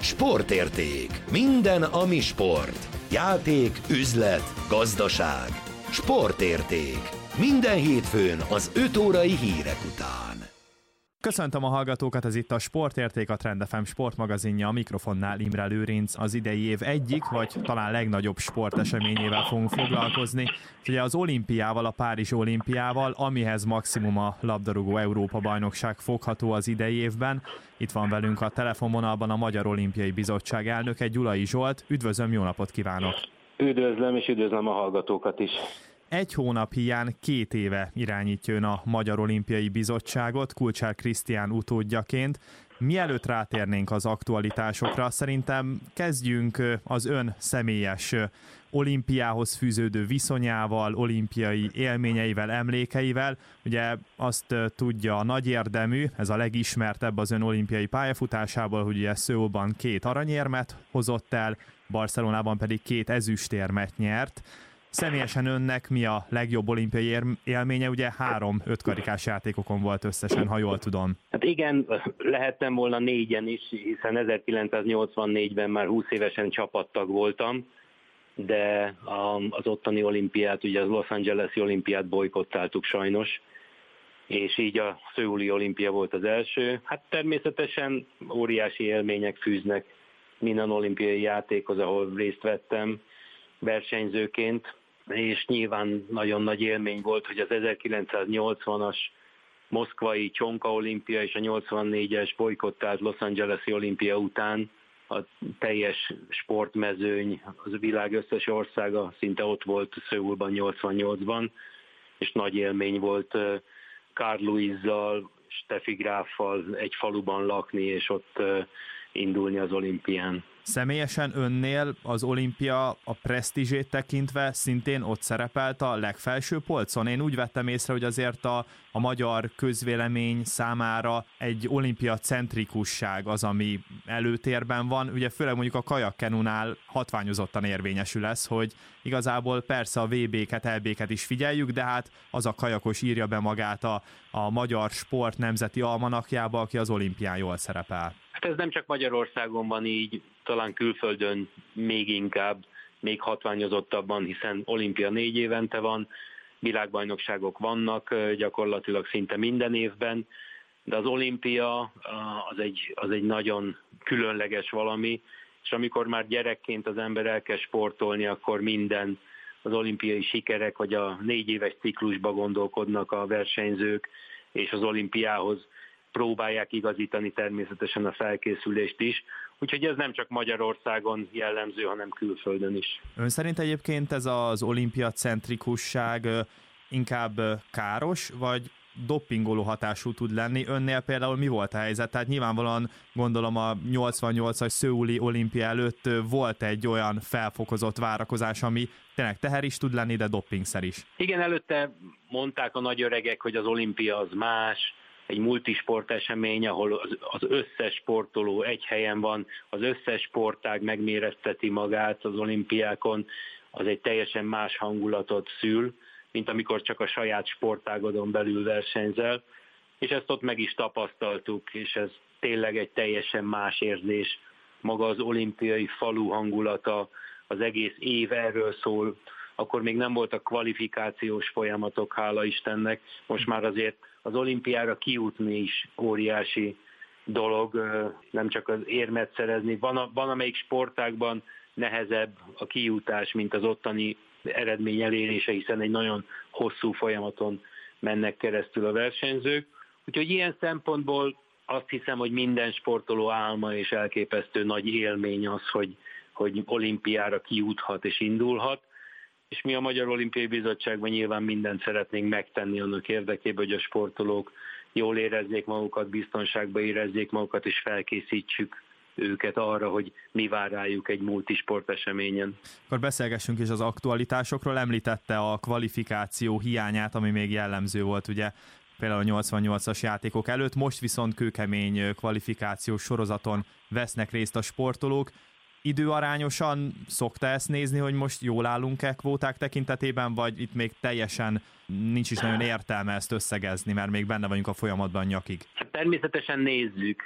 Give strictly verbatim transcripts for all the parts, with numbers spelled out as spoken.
Sportérték. Minden, ami sport. Játék, üzlet, gazdaság. Sportérték. Minden hétfőn az öt órai hírek után. Köszöntöm a hallgatókat, ez itt a Sportérték, a Trend ef em sportmagazinja, a mikrofonnál Imre Lőrinc. Az idei év egyik, vagy talán legnagyobb sporteseményével fogunk foglalkozni. Ugye az olimpiával, a Párizsi olimpiával, amihez maximum a labdarúgó Európa-bajnokság fogható az idei évben. Itt van velünk a telefonvonalban a Magyar Olimpiai Bizottság elnöke, Gyulai Zsolt. Üdvözlöm, jó napot kívánok! Üdvözlöm, és üdvözlöm a hallgatókat is! Egy hónap hiány két éve irányítja ön a Magyar Olimpiai Bizottságot, Kulcsár Krisztián utódjaként. Mielőtt rátérnénk az aktualitásokra, szerintem kezdjünk az ön személyes olimpiához fűződő viszonyával, olimpiai élményeivel, emlékeivel. Ugye azt tudja a nagy érdemű, ez a legismertebb az ön olimpiai pályafutásából, hogy ugye Szöulban két aranyérmet hozott el, Barcelonában pedig két ezüstérmet nyert. Személyesen önnek mi a legjobb olimpiai élménye? Ugye három ötkarikás játékokon volt összesen, ha jól tudom. Hát igen, lehettem volna négyen is, hiszen ezerkilencszáznyolcvannégyben már húsz évesen csapattag voltam, de az ottani olimpiát, ugye az Los Angeles-i olimpiát bojkottáltuk sajnos, és így a szöuli olimpia volt az első. Hát természetesen óriási élmények fűznek minden olimpiai játékhoz, ahol részt vettem versenyzőként, és nyilván nagyon nagy élmény volt, hogy az ezerkilencszáznyolcvanas moszkvai Csonka olimpia és a nyolcvannégyes bolykottált Los Angeles-i olimpia után a teljes sportmezőny, az a világ összes országa szinte ott volt Szöulban nyolcvannyolcban, és nagy élmény volt Carl Lewis-zal, Steffi Gráffal egy faluban lakni, és ott indulni az olimpián. Személyesen önnél az olimpia a presztízsét tekintve szintén ott szerepelt a legfelső polcon? Én úgy vettem észre, hogy azért a, a magyar közvélemény számára egy olimpia centrikusság az, ami előtérben van. Ugye főleg mondjuk a kajakkenunál hatványozottan érvényesül ez, hogy igazából persze a vé béket, el béket is figyeljük, de hát az a kajakos írja be magát a, a magyar sport nemzeti almanakjába, aki az olimpián jól szerepel. Hát ez nem csak Magyarországon van így, talán külföldön még inkább, még hatványozottabban, hiszen olimpia négy évente van, világbajnokságok vannak gyakorlatilag szinte minden évben, de az olimpia az egy, az egy nagyon különleges valami, és amikor már gyerekként az ember elkezd sportolni, akkor minden az olimpiai sikerek, vagy a négy éves ciklusba gondolkodnak a versenyzők, és az olimpiához próbálják igazítani természetesen a felkészülést is. Úgyhogy ez nem csak Magyarországon jellemző, hanem külföldön is. Ön szerint egyébként ez az olimpia centrikusság inkább káros, vagy doppingoló hatású tud lenni? Önnél például mi volt a helyzet? Tehát nyilvánvalóan gondolom a nyolcvannyolcas szöuli olimpia előtt volt egy olyan felfokozott várakozás, ami tényleg teher is tud lenni, de doppingszer is. Igen, előtte mondták a nagy öregek, hogy az olimpia az más, egy multisport esemény, ahol az, az összes sportoló egy helyen van, az összes sportág megmérezteti magát az olimpiákon, az egy teljesen más hangulatot szül, mint amikor csak a saját sportágodon belül versenyzel, és ezt ott meg is tapasztaltuk, és ez tényleg egy teljesen más érzés. Maga az olimpiai falu hangulata, az egész év erről szól, akkor még nem voltak kvalifikációs folyamatok, hála Istennek, most már azért az olimpiára kijutni is óriási dolog, nem csak az érmet szerezni. Van, a, van amelyik sportágban nehezebb a kijutás, mint az ottani eredmény elérése, hiszen egy nagyon hosszú folyamaton mennek keresztül a versenyzők. Úgyhogy ilyen szempontból azt hiszem, hogy minden sportoló álma és elképesztő nagy élmény az, hogy, hogy olimpiára kijuthat és indulhat. És mi a Magyar Olimpiai Bizottságban nyilván mindent szeretnénk megtenni annak érdekében, hogy a sportolók jól érezzék magukat, biztonságban érezzék magukat, és felkészítsük őket arra, hogy mi vár rájuk egy multisport eseményen. Akkor beszélgessünk is az aktualitásokról. Említette a kvalifikáció hiányát, ami még jellemző volt ugye például a nyolcvannyolcas játékok előtt, most viszont kőkemény kvalifikációs sorozaton vesznek részt a sportolók. Időarányosan szokta ezt nézni, hogy most jól állunk-e kvóták tekintetében, vagy itt még teljesen nincs is nagyon értelme ezt összegezni, mert még benne vagyunk a folyamatban nyakig? Természetesen nézzük,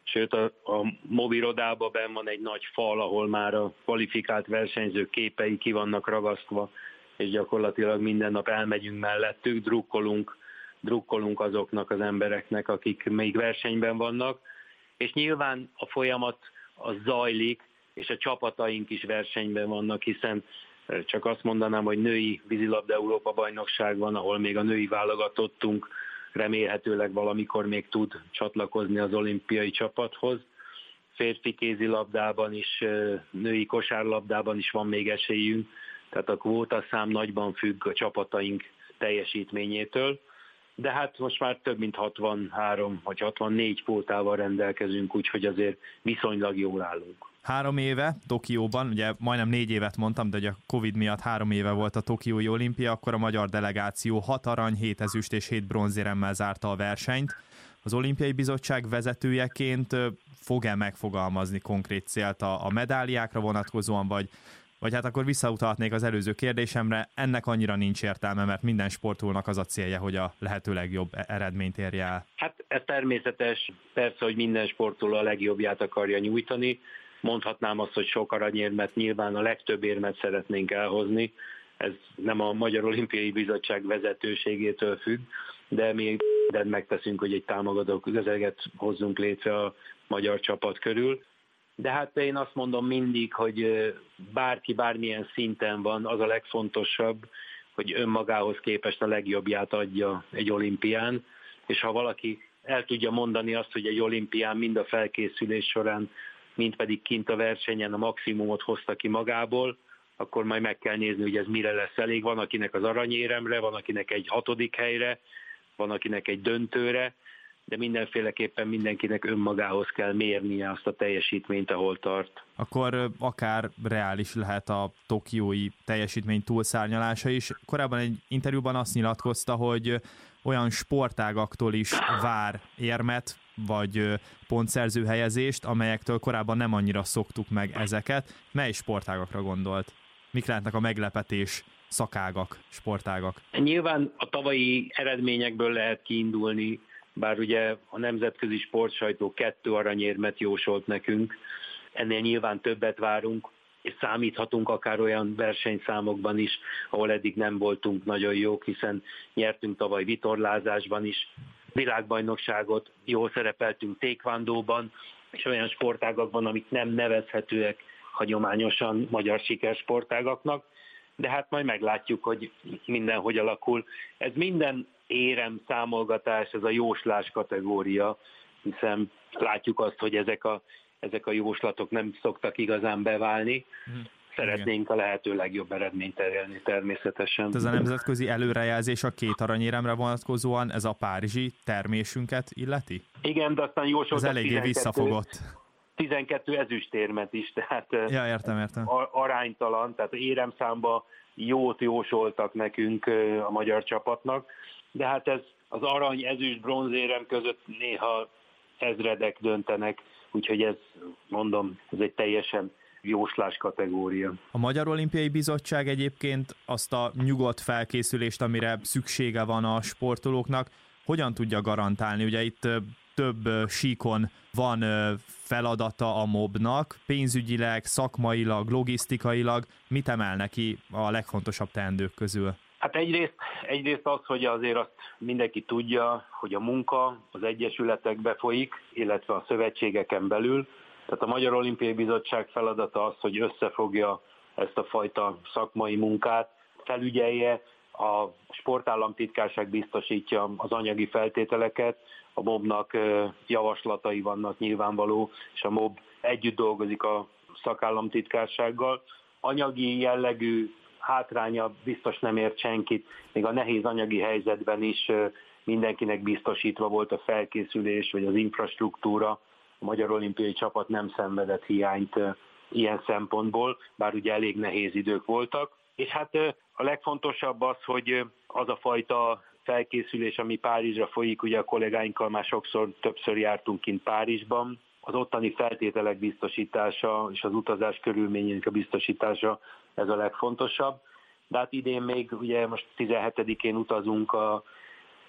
sőt a, a mobirodában benn van egy nagy fal, ahol már a kvalifikált versenyzők képei ki vannak ragasztva, és gyakorlatilag minden nap elmegyünk mellettük, drukkolunk, drukkolunk azoknak az embereknek, akik még versenyben vannak, és nyilván a folyamat az zajlik, és a csapataink is versenyben vannak, hiszen csak azt mondanám, hogy női vízilabda Európa bajnokság van, ahol még a női válogatottunk remélhetőleg valamikor még tud csatlakozni az olimpiai csapathoz. Férfi kézilabdában is, női kosárlabdában is van még esélyünk, tehát a kvótaszám nagyban függ a csapataink teljesítményétől, de hát most már több mint hatvanhárom vagy hatvannégy kvótával rendelkezünk, úgyhogy azért viszonylag jól állunk. Három éve Tokióban, ugye majdnem négy évet mondtam, de ugye a Covid miatt három éve volt a Tokiói olimpia, akkor a magyar delegáció hat arany, hét ezüst és hét bronzéremmel zárta a versenyt. Az olimpiai bizottság vezetőjeként fog-e megfogalmazni konkrét célt a, a medáliákra vonatkozóan, vagy, vagy hát akkor visszautalhatnék az előző kérdésemre, ennek annyira nincs értelme, mert minden sportolónak az a célja, hogy a lehető legjobb eredményt érje el. Hát ez természetes, persze, hogy minden sportoló a legjobbját akarja nyújtani. Mondhatnám azt, hogy sok aranyérmet, nyilván a legtöbb érmet szeretnénk elhozni. Ez nem a Magyar Olimpiai Bizottság vezetőségétől függ, de mi mindent megteszünk, hogy egy támogató közeget hozzunk létre a magyar csapat körül. De hát én azt mondom mindig, hogy bárki bármilyen szinten van, az a legfontosabb, hogy önmagához képest a legjobbját adja egy olimpián, és ha valaki el tudja mondani azt, hogy egy olimpián mind a felkészülés során, mind pedig kint a versenyen a maximumot hozta ki magából, akkor majd meg kell nézni, hogy ez mire lesz elég. Van akinek az aranyéremre, van akinek egy hatodik helyre, van akinek egy döntőre, de mindenféleképpen mindenkinek önmagához kell mérnie azt a teljesítményt, ahol tart. Akkor akár reális lehet a tokiói teljesítmény túlszárnyalása is. Korábban egy interjúban azt nyilatkozta, hogy olyan sportágaktól is vár érmet, vagy pontszerző helyezést, amelyektől korábban nem annyira szoktuk meg ezeket. Mely sportágakra gondolt? Mik lehetnek a meglepetés szakágak, sportágak? Nyilván a tavalyi eredményekből lehet kiindulni, bár ugye a nemzetközi sportsajtó kettő aranyérmet jósolt nekünk, ennél nyilván többet várunk, és számíthatunk akár olyan versenyszámokban is, ahol eddig nem voltunk nagyon jók, hiszen nyertünk tavaly vitorlázásban is világbajnokságot, jól szerepeltünk taekwondóban, és olyan sportágakban, amik nem nevezhetőek hagyományosan magyar sikersportágaknak, de hát majd meglátjuk, hogy minden hogy alakul. Ez minden érem számolgatás, ez a jóslás kategória, hiszen látjuk azt, hogy ezek a, ezek a jóslatok nem szoktak igazán beválni. Szeretnénk a lehető legjobb eredményt elérni természetesen. Ez a nemzetközi előrejelzés a két aranyéremre vonatkozóan, ez a párizsi termésünket illeti? Igen, de aztán jósoltak ez eléggé visszafogott. tizenkettő ezüstérmet is, tehát ja, értem, értem. aránytalan, tehát éremszámba jót jósoltak nekünk a magyar csapatnak, de hát ez az arany, ezüst, bronzérem között néha ezredek döntenek, úgyhogy ez, mondom, ez egy teljesen jóslás kategória. A Magyar Olimpiai Bizottság egyébként azt a nyugodt felkészülést, amire szüksége van a sportolóknak, hogyan tudja garantálni? Ugye itt több síkon van feladata a mobnak, pénzügyileg, szakmailag, logisztikailag. Mit emel neki a legfontosabb teendők közül? Hát egyrészt, egyrészt az, hogy azért azt mindenki tudja, hogy a munka az egyesületekbe folyik, illetve a szövetségeken belül. Tehát a Magyar Olimpiai Bizottság feladata az, hogy összefogja ezt a fajta szakmai munkát, felügyelje, a sportállamtitkárság biztosítja az anyagi feltételeket, a mobnak javaslatai vannak nyilvánvaló, és a mob együtt dolgozik a szakállamtitkársággal. Anyagi jellegű hátránya biztos nem ért senkit, még a nehéz anyagi helyzetben is mindenkinek biztosítva volt a felkészülés, vagy az infrastruktúra. A Magyar Olimpiai Csapat nem szenvedett hiányt ilyen szempontból, bár ugye elég nehéz idők voltak. És hát a legfontosabb az, hogy az a fajta felkészülés, ami Párizsra folyik, ugye a kollégáinkkal már sokszor, többször jártunk kint Párizsban, az ottani feltételek biztosítása és az utazás körülményének a biztosítása, ez a legfontosabb. De hát idén még, ugye most tizenhetedikén utazunk a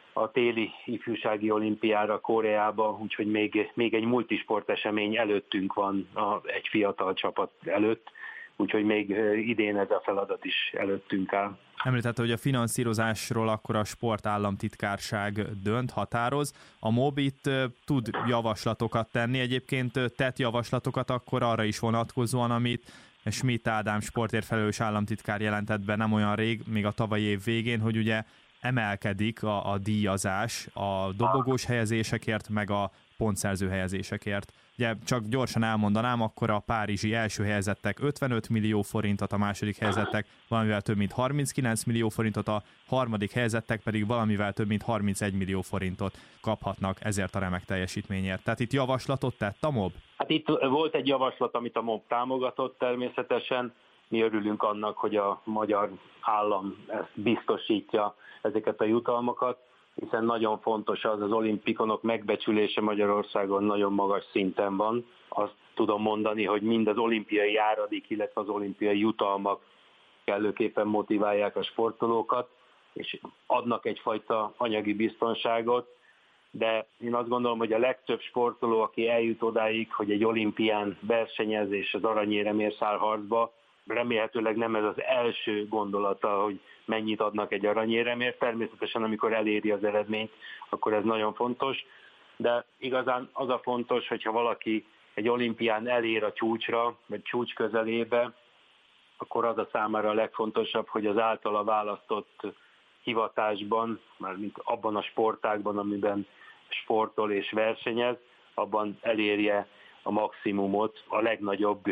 a téli ifjúsági olimpiára Koreába, úgyhogy még, még egy multisport esemény előttünk van a, egy fiatal csapat előtt, úgyhogy még idén ez a feladat is előttünk áll. Említette, hogy a finanszírozásról akkor a sportállamtitkárság dönt, határoz. A MOB-it tud javaslatokat tenni, egyébként tett javaslatokat akkor arra is vonatkozóan, amit Schmidt Ádám sportért felelős államtitkár jelentett be nem olyan rég, még a tavalyi év végén, hogy ugye emelkedik a, a díjazás a dobogós helyezésekért, meg a pontszerző helyezésekért. Ugye csak gyorsan elmondanám, akkor a párizsi első helyezettek ötvenöt millió forintot, a második helyezettek valamivel több mint harminckilenc millió forintot, a harmadik helyezettek pedig valamivel több mint harmincegy millió forintot kaphatnak ezért a remek teljesítményért. Tehát itt javaslatot tett a MOB? Hát itt volt egy javaslat, amit a MOB támogatott természetesen. Mi örülünk annak, hogy a magyar állam ezt biztosítja, ezeket a jutalmakat, hiszen nagyon fontos az, az olimpikonok megbecsülése Magyarországon nagyon magas szinten van. Azt tudom mondani, hogy mind az olimpiai járadék, illetve az olimpiai jutalmak kellőképpen motiválják a sportolókat, és adnak egyfajta anyagi biztonságot, de én azt gondolom, hogy a legtöbb sportoló, aki eljut odáig, hogy egy olimpián versenyez és az aranyéremért száll harcba, remélhetőleg nem ez az első gondolata, hogy mennyit adnak egy aranyéremért. Természetesen, amikor eléri az eredményt, akkor ez nagyon fontos, de igazán az a fontos, hogyha valaki egy olimpián elér a csúcsra, vagy csúcs közelébe, akkor az a számára a legfontosabb, hogy az általa választott hivatásban, mármint abban a sportágban, amiben sportol és versenyez, abban elérje a maximumot, a legnagyobb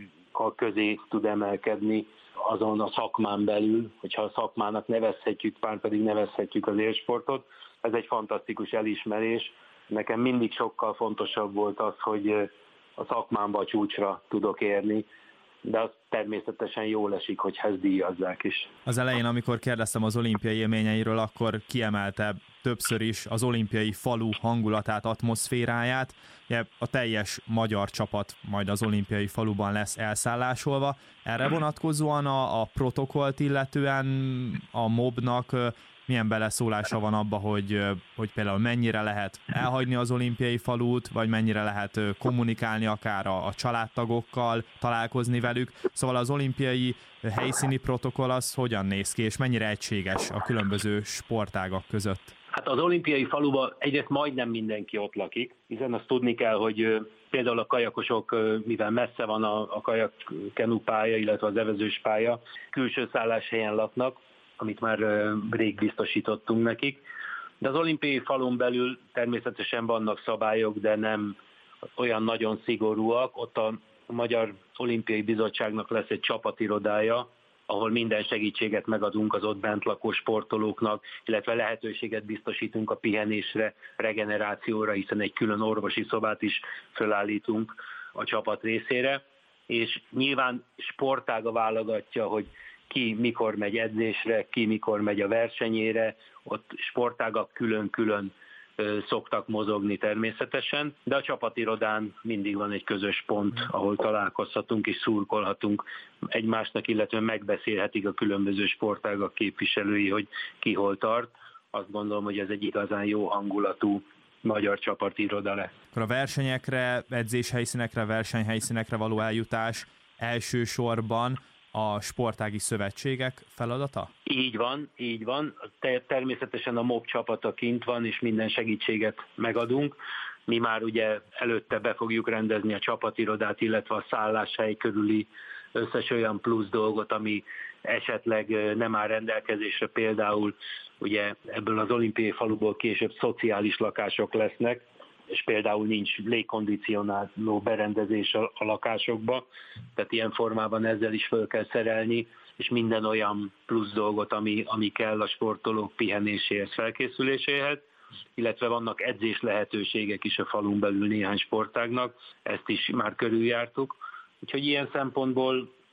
közé tud emelkedni azon a szakmán belül, hogyha a szakmának nevezhetjük, pár pedig nevezhetjük az élsportot. Ez egy fantasztikus elismerés. Nekem mindig sokkal fontosabb volt az, hogy a szakmámba a csúcsra tudok érni, de az természetesen jól esik, hogy ezt díjazzák is. Az elején, amikor kérdeztem az olimpiai élményeiről, akkor kiemelte többször is az olimpiai falu hangulatát, atmoszféráját. A teljes magyar csapat majd az olimpiai faluban lesz elszállásolva. Erre vonatkozóan a, a protokollt illetően a MOB-nak milyen beleszólása van abba, hogy, hogy például mennyire lehet elhagyni az olimpiai falut, vagy mennyire lehet kommunikálni akár a, a családtagokkal, találkozni velük. Szóval az olimpiai helyszíni protokoll az hogyan néz ki, és mennyire egységes a különböző sportágak között? Hát az olimpiai faluban egyrészt majdnem mindenki ott lakik, hiszen azt tudni kell, hogy például a kajakosok, mivel messze van a, a kajak-kenu pálya, illetve az evezős pálya, külső szálláshelyen laknak, amit már rég biztosítottunk nekik. De az olimpiai falun belül természetesen vannak szabályok, de nem olyan nagyon szigorúak. Ott a Magyar Olimpiai Bizottságnak lesz egy csapatirodája, ahol minden segítséget megadunk az ott bent lakó sportolóknak, illetve lehetőséget biztosítunk a pihenésre, regenerációra, hiszen egy külön orvosi szobát is felállítunk a csapat részére. És nyilván sportága válogatja, hogy ki mikor megy edzésre, ki mikor megy a versenyére, ott sportágak külön-külön szoktak mozogni természetesen, de a csapatirodán mindig van egy közös pont, ahol találkozhatunk és szurkolhatunk egymásnak, illetve megbeszélhetik a különböző sportágak képviselői, hogy ki hol tart. Azt gondolom, hogy ez egy igazán jó hangulatú magyar csapatiroda lesz. Akkor a versenyekre, edzéshelyszínekre, versenyhelyszínekre való eljutás elsősorban a sportági szövetségek feladata? Így van, így van. Természetesen a MOB csapata kint van, és minden segítséget megadunk. Mi már ugye előtte be fogjuk rendezni a csapatirodát, illetve a szálláshely körüli összes olyan plusz dolgot, ami esetleg nem áll rendelkezésre. Például ugye ebből az olimpiai faluból később szociális lakások lesznek, és például nincs légkondicionáló berendezés a lakásokba, tehát ilyen formában ezzel is fel kell szerelni, és minden olyan plusz dolgot, ami, ami kell a sportolók pihenéséhez, felkészüléséhez, illetve vannak edzés lehetőségek is a falun belül néhány sportágnak, ezt is már körüljártuk. Úgyhogy ilyen szempontból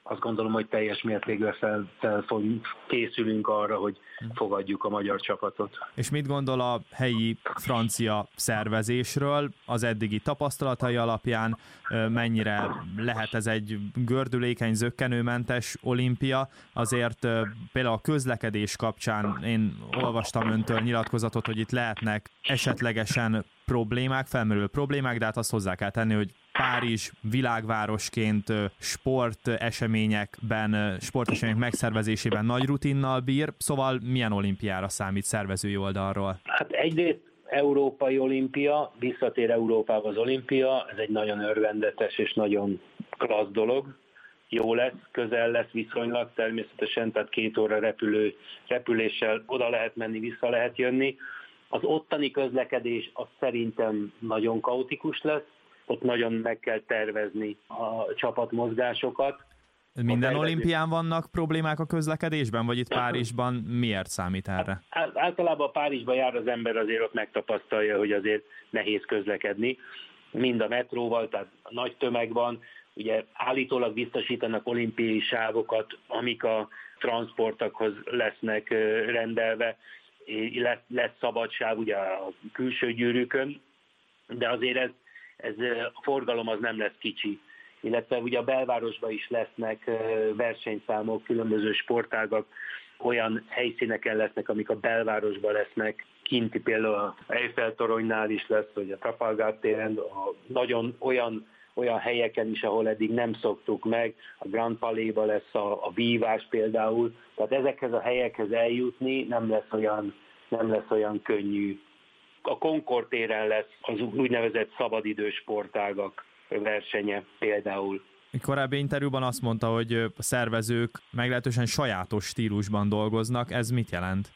azt gondolom, hogy teljes mértékben fel, fel fogunk, készülünk arra, hogy fogadjuk a magyar csapatot. És mit gondol a helyi francia szervezésről az eddigi tapasztalatai alapján? Mennyire lehet ez egy gördülékeny, zökkenőmentes olimpia? Azért például a közlekedés kapcsán én olvastam öntől nyilatkozatot, hogy itt lehetnek esetlegesen problémák, felmerülő problémák, de hát azt hozzá kell tenni, hogy Párizs világvárosként sporteseményekben, sportesemények megszervezésében nagy rutinnal bír, szóval milyen olimpiára számít szervezői oldalról? Hát egyrészt európai olimpia, visszatér Európába az olimpia, ez egy nagyon örvendetes és nagyon klassz dolog. Jó lesz, közel lesz viszonylag természetesen, tehát két óra repülő, repüléssel oda lehet menni, vissza lehet jönni. Az ottani közlekedés az szerintem nagyon kaotikus lesz, ott nagyon meg kell tervezni a csapatmozgásokat. Minden olimpián vannak problémák a közlekedésben, vagy itt Párizsban miért számít erre? Hát, általában Párizsban jár az ember, azért ott megtapasztalja, hogy azért nehéz közlekedni. Mind a metróval, tehát nagy tömeg van. Ugye állítólag biztosítanak olimpiai sávokat, amik a transportokhoz lesznek rendelve. Lesz, lesz szabadság ugye a külső gyűrűkön, de azért ez, ez a forgalom az nem lesz kicsi. Illetve ugye a belvárosban is lesznek versenyszámok, különböző sportágak, olyan helyszíneken lesznek, amik a belvárosban lesznek, kinti például a Eiffel-toronynál is lesz, vagy a Trafalgar téren, a nagyon olyan, olyan helyeken is, ahol eddig nem szoktuk meg, a Grand Palais-ban lesz a, a vívás például, tehát ezekhez a helyekhez eljutni nem lesz olyan, nem lesz olyan könnyű. A Concord téren lesz az úgynevezett szabadidős sportágak versenye például. Korábbi interjúban azt mondta, hogy a szervezők meglehetősen sajátos stílusban dolgoznak. Ez mit jelent?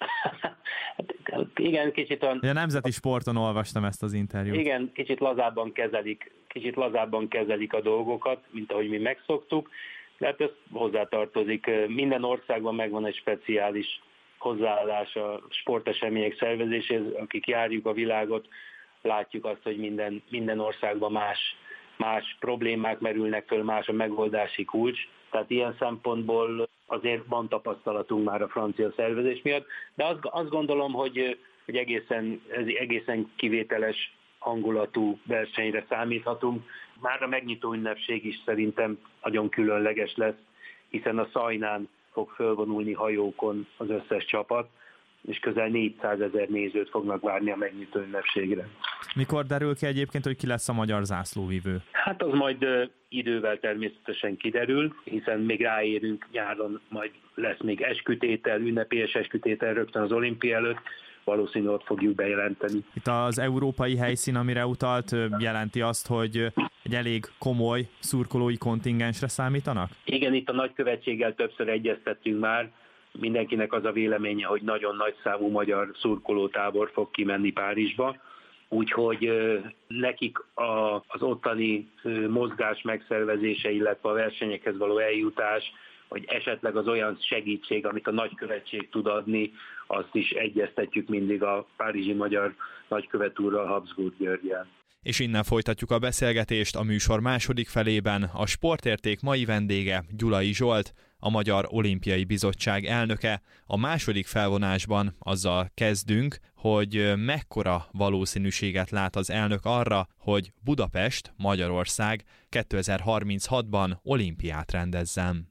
Igen, kicsit a... A nemzeti sporton olvastam ezt az interjút. Igen, kicsit lazábban kezelik, kicsit lazábban kezelik a dolgokat, mint ahogy mi megszoktuk, de hát ez hozzátartozik. Minden országban megvan egy speciális hozzáállás a sportesemények szervezéséhez, akik járjuk a világot, látjuk azt, hogy minden, minden országban más, más problémák merülnek föl, más a megoldási kulcs. Tehát ilyen szempontból azért van tapasztalatunk már a francia szervezés miatt, de azt, azt gondolom, hogy, hogy egészen, ez egészen kivételes hangulatú versenyre számíthatunk. Már a megnyitó ünnepség is szerintem nagyon különleges lesz, hiszen a Szajnán fog fölvonulni hajókon az összes csapat, és közel négyszázezer nézőt fognak várni a megnyitó ünnepségre. Mikor derül ki egyébként, hogy ki lesz a magyar zászlóvivő? Hát az majd idővel természetesen kiderül, hiszen még ráérünk nyáron, majd lesz még eskütétel, ünnepélyes eskütétel rögtön az olimpia előtt, valószínűleg ott fogjuk bejelenteni. Itt az európai helyszín, amire utalt, jelenti azt, hogy egy elég komoly szurkolói kontingensre számítanak? Igen, itt a nagykövetséggel többször egyeztettünk már, mindenkinek az a véleménye, hogy nagyon nagy számú magyar szurkolótábor fog kimenni Párizsba, úgyhogy nekik a, az ottani mozgás megszervezése, illetve a versenyekhez való eljutás, vagy esetleg az olyan segítség, amit a nagykövetség tud adni, azt is egyeztetjük mindig a párizsi magyar nagykövet úrral, Habsburg Györggyel. És innen folytatjuk a beszélgetést a műsor második felében. A Sportérték mai vendége Gyulai Zsolt, a Magyar Olimpiai Bizottság elnöke. A második felvonásban azzal kezdünk, hogy mekkora valószínűséget lát az elnök arra, hogy Budapest, Magyarország kétezer-harminchatban olimpiát rendezzen.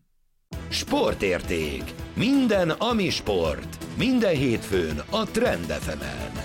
Sportérték. Minden, ami sport. Minden hétfőn a Trend ef emen.